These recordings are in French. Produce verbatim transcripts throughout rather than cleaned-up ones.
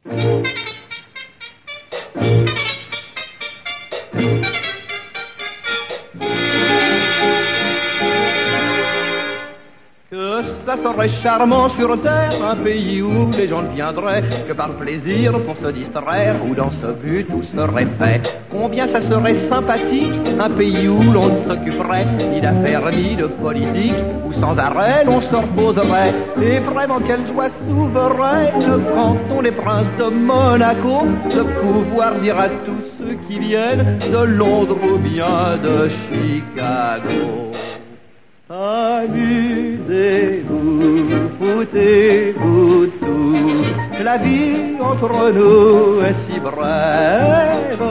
Ça serait charmant sur terre, un pays où les gens ne viendraient que par plaisir pour se distraire, où dans ce but tout serait fait. Combien ça serait sympathique, un pays où l'on ne s'occuperait ni d'affaires ni de politique, où sans arrêt l'on se reposerait. Et vraiment quelle joie souveraine quand on est prince de Monaco, de pouvoir dire à tous ceux qui viennent de Londres ou bien de Chicago: amusez-vous, foutez-vous tout, la vie entre nous est si brève.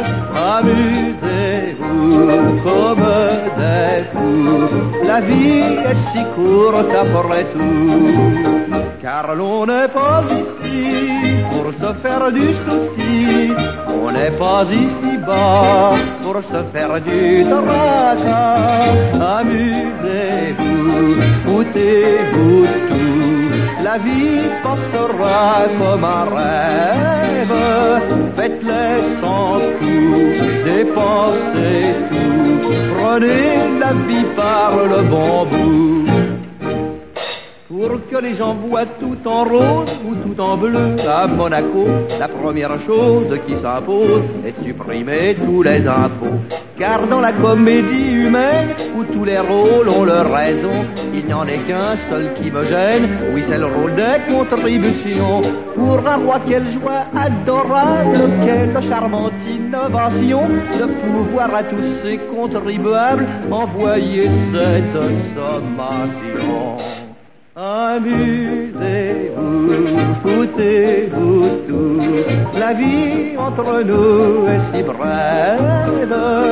Amusez-vous comme des fous, la vie est si courte après tout. Car l'on n'est pas ici pour se faire du souci, on n'est pas ici bas pour se faire du tracas. Amusez-vous, foutez-vous tout, la vie passera comme un rêve. Faites-les sans coup, dépensez tout, prenez la vie par le bon bout. Pour que les gens voient tout en rose ou tout en bleu à Monaco, la première chose qui s'impose est de supprimer tous les impôts. Car dans la comédie humaine, où tous les rôles ont leur raison, il n'y en est qu'un seul qui me gêne, oui c'est le rôle des contributions. Pour un roi, quelle joie adorable, quelle charmante innovation, de pouvoir à tous ces contribuables envoyer cette sommation. Amusez-vous, foutez-vous tout, la vie entre nous est si brève.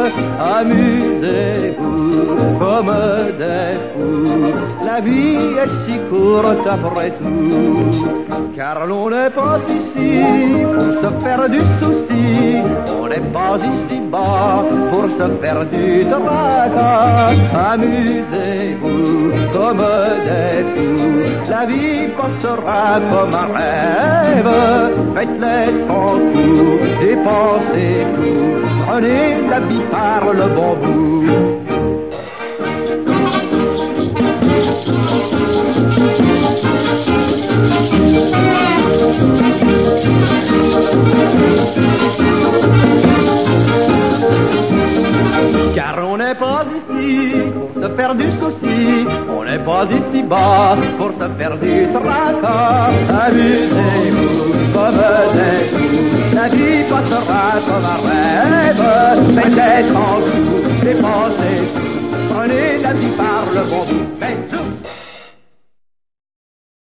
Amusez-vous comme des fous, la vie est si courte après tout. Car l'on n'est pas ici pour se faire du souci, on n'est pas ici bas pour se faire du tracas. Amusez-vous comme des fous, la vie passera comme un rêve. Faites-les sans coup, dépensez tout, prenez la vie par le bon bout. Car on n'est pas ici pour se faire du souci, on n'est pas ici bas pour se faire du tracas. Amusez-vous comme des fous, la vie passera comme un rêve. Faites-les sans